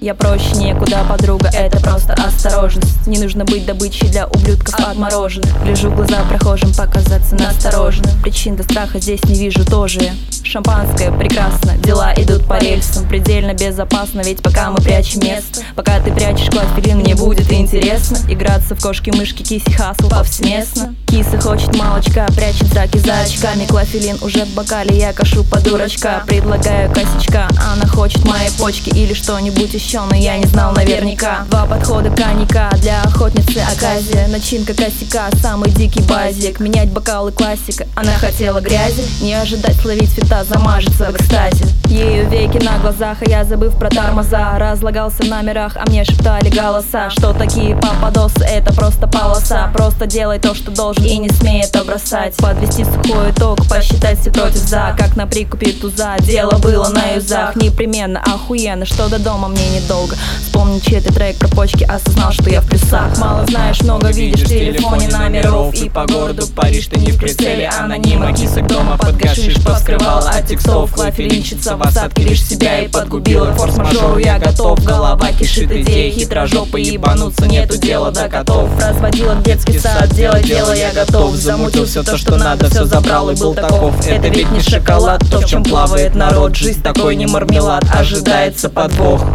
Я проще некуда, подруга, это просто осторожность. Не нужно быть добычей для ублюдков отмороженных. Гляжу в глаза прохожим, показаться настороженным. Причин до страха здесь не вижу тоже. Шампанское прекрасно, дела идут по рельсам. Предельно безопасно, ведь пока мы прячем место. Пока ты прячешь клофелин, мне будет интересно играться в кошки-мышки, киси-хасл повсеместно. Киса хочет молочка, прячет зраки за очками. Клофелин уже в бокале, я кашу по дурачка. Предлагаю косячка, она хочет мои почки или что-нибудь еще, но я не знал наверняка. Два подхода коньяка для охотницы оказия. Начинка косяка, самый дикий базик. Менять бокалы классика, она хотела грязи. Не ожидать словить фита, замажется в экстазе. Ею веки на глазах, а я, забыв про тормоза, разлагался в номерах, а мне шептали голоса, что такие пападосы, это просто полоса. Просто делай то, что должен, и не смей это бросать. Подвести сухой итог, посчитать все против за. Как на прикупе туза, дело было на юзах. Непременно, охуенно, что до дома мне недолго. Вспомни чей-то трек про почки, осознал, что я в плюсах. Мало знаешь, много видишь в телефоне номеров. И по городу Париж ты не в прицеле. Анонима, кисок дома под гашиш поскрывал от текстов. Клофелинщица в осадке лишь себя и подгубила. Форс-мажору я готов, голова кишит идеей. Хитрожопый ебануться, нету дела до котов. Разводила в детский сад, делать дело я готов. Замутил все то, что надо, все забрал и был таков. Это ведь не шоколад, то, в чем плавает народ. Жизнь такой не мармелад, ожидается подвох.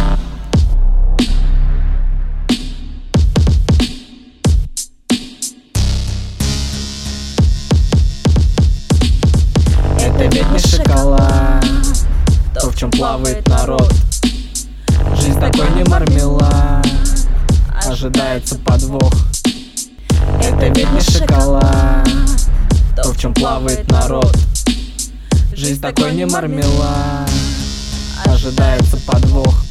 Это ведь не шоколад, то, в чем плавает народ. Жизнь такой не мармелад, ожидается подвох. Это ведь не шоколад, то, в чем плавает народ. Жизнь такой не мармелад, ожидается подвох.